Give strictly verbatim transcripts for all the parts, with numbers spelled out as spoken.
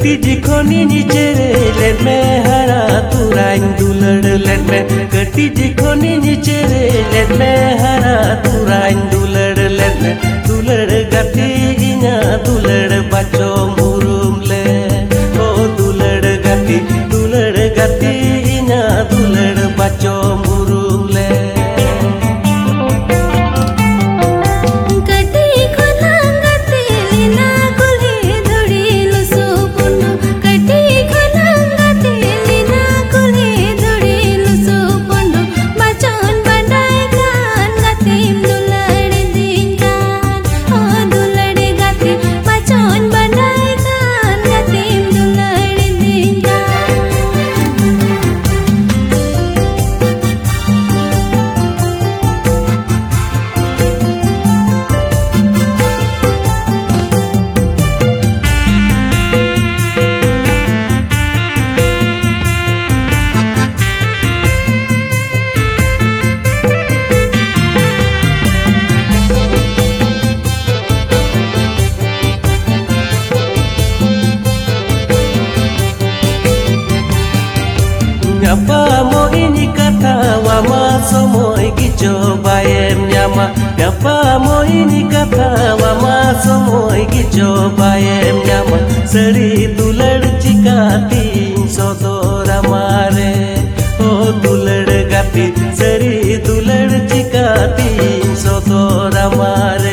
कटी जिखोनी नीचेरे लेट में हरा तुराइन दुलड़ लेट में कटी जिखोनी नीचेरे लेट में हरा तुराइन दुलड़ लेट में दुलड़ गति इना दुलड़ बचो मुरुम ले ओ दुलड़ गति दुलड़ गति इना दुलड़ बचो मुरुम ले Nyapa mo ini kata wama somoy gijo bayem nyama Nyapa mo ini kata wama somoy gijo bayem nyama Seri dulad cikati sodora mare Oh dulad gati seri dulad cikati sodora mare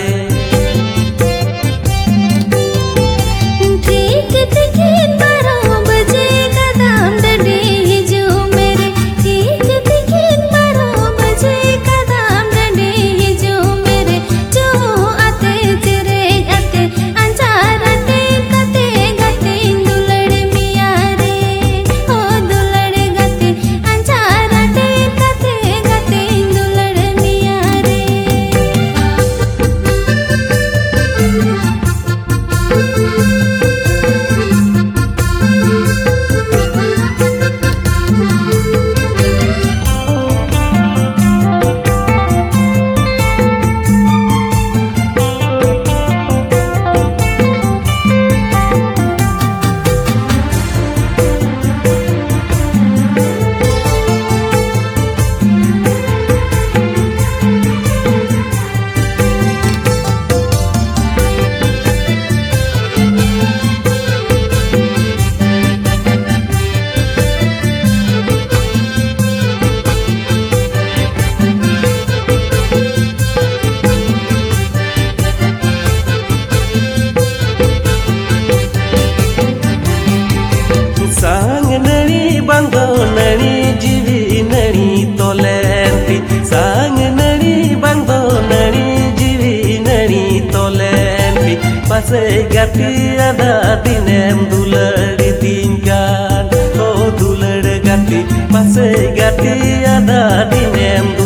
Sang nani bangdo nani jivi nani tolen Pasai gati ada dinem dulad tingkan Oh dulad gati pasai gati ada dinem